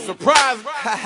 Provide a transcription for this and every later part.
Surprise!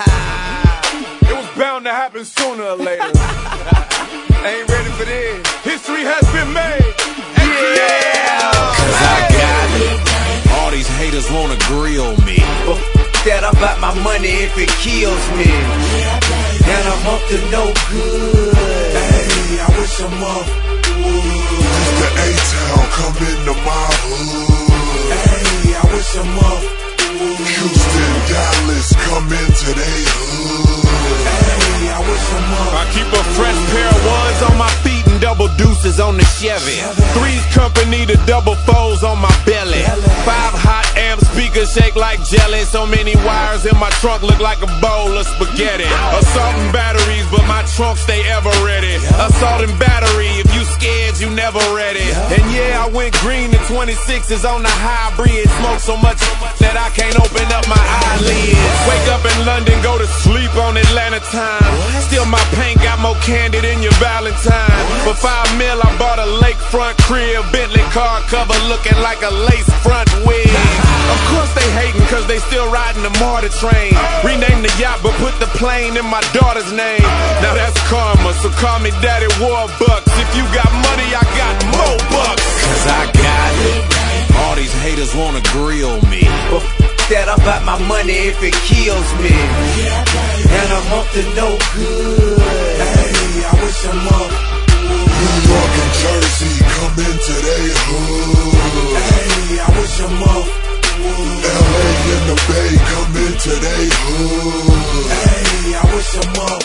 It was bound to happen sooner or later. Ain't ready for this. History has been made. Yeah, cause I got it. All these haters wanna grill me, but that about my money if it kills me. And I'm up to no good. Hey, I wish I'm up. It's the A-Town, come into my hood. Hey, I wish I'm up. Houston, Dallas, come into they hood. Hey, I wish I'm up. I keep a fresh pair of ones on my feet and double deuces on the Chevy. Three's company, the double foes on my belly. 5 hot amp speakers shake like jelly. So many wires in my trunk look like a bowl of spaghetti. Assault and batteries, but my trunk stay ever ready. Assault and battery, if you scared, you never ready. And yeah, I went green in 26s on the hybrid. Smoke so much that I can't open up my eyelids. Wake up in London, go to sleep on Atlanta time. Still my paint got more candy than your Valentine. For $5 mil, I bought a lakefront crib, Bentley car cover looking like a lace front wig. Of course they hating cause they still riding the MARTA train. Rename the yacht but put the plane in my daughter's name. Now that's karma, so call me Daddy Warbucks. If you got money, I got more bucks. Cause I got it. All these haters wanna grill me, but that about my money if it kills me. And I'm up to no good. Hey, I wish I'm up. New York and Jersey, come into they hood. Hey, I wish I'm up. LA and the Bay, come into they hood. Hey, I wish I'm up.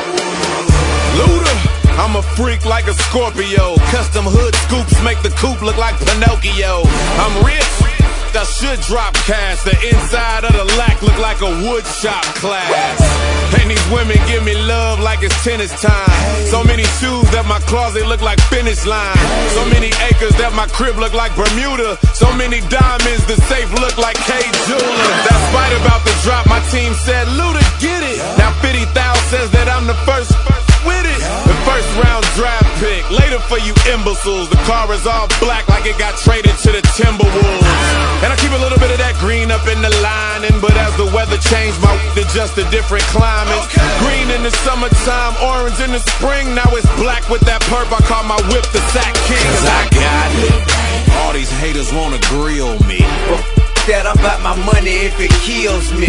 Luda, I'm a freak like a Scorpio. Custom hood scoops make the coupe look like Pinocchio. I'm rich, I should drop cash. The inside of the lack look like a wood shop class. And these women give me love like it's tennis time. So many shoes that my closet look like finish line. So many acres that my crib look like Bermuda. So many diamonds the safe look like K. Jewelers. That's right about the drop, my team said, Luda, get it. Now 50,000 says that I'm the first with it. The first round draft pick. Later for you imbeciles. The car is all black like it got traded to the Timberwolves. And I keep a little bit of that green up in the lining, but as the weather changed, my to just a different climate. Green in the summertime, orange in the spring. Now it's black with that purp. I call my whip the Sack King. Cause I got it. All these haters wanna grill me, but that about my money if it kills me.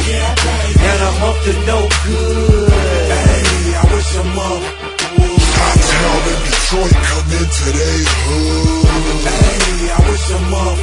And I'm up to no good. Hey, I wish I'm up. Hot-Town and Detroit, come into they hood. Hey, I wish I'm up.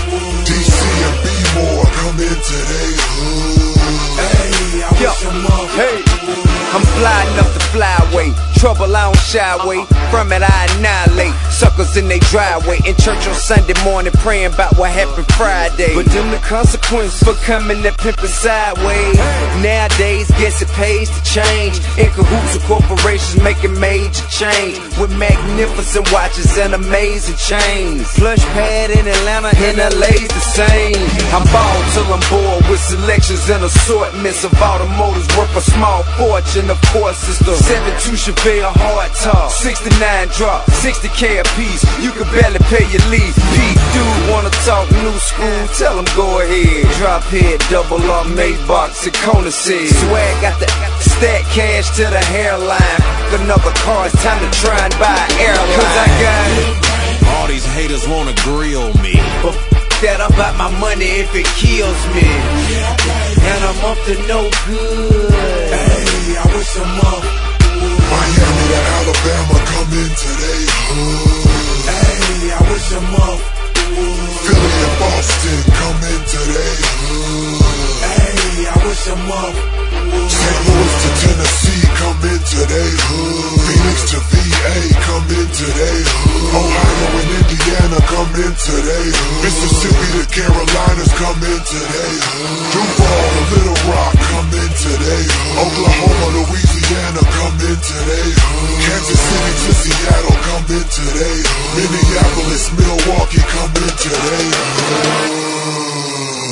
DC and B-More, come into they hood. Hey, I wish I'm up. Hey, I'm fly enough to fly away. Trouble I don't shy away. From it I annihilate suckers in they driveway. In church on Sunday morning praying about what happened Friday. But them the consequences for coming that pimpin' sideways. Nowadays guess it pays to change. In cahoots with corporations making major change. With magnificent watches and amazing chains. Plush pad in Atlanta and LA's the same. I'm bald till I'm bored with selections and assortments of automotives worth a small fortune. Of course it's the 72 Chevelle hard top, 69 drop, 60K a piece. You can barely pay your lease. Pete dude wanna talk new school, tell him go ahead. Drop head, double up, Maybach, Kona said. Swag got the stack cash to the hairline. Another car, it's time to try and buy an airline. Cause I got it. All these haters wanna grill me, but that about my money if it kills me. And I'm up to no good. Hey, I wish I'm up. Miami to Alabama, come into they hood. Hey, I wish I'm up. Philly and Boston, come into they hood. Hey, I wish I'm up. St. Louis to Tennessee, come into they hood. Phoenix to VA, come into they hood. Ohio and Indiana, come into they hood. Mississippi to Carolinas, come into they hood. Duval to Little Rock, come into they hood. Oklahoma, Louisiana, come into they hood. Kansas City to Seattle, come into they hood. Minneapolis, Milwaukee, come into they hood.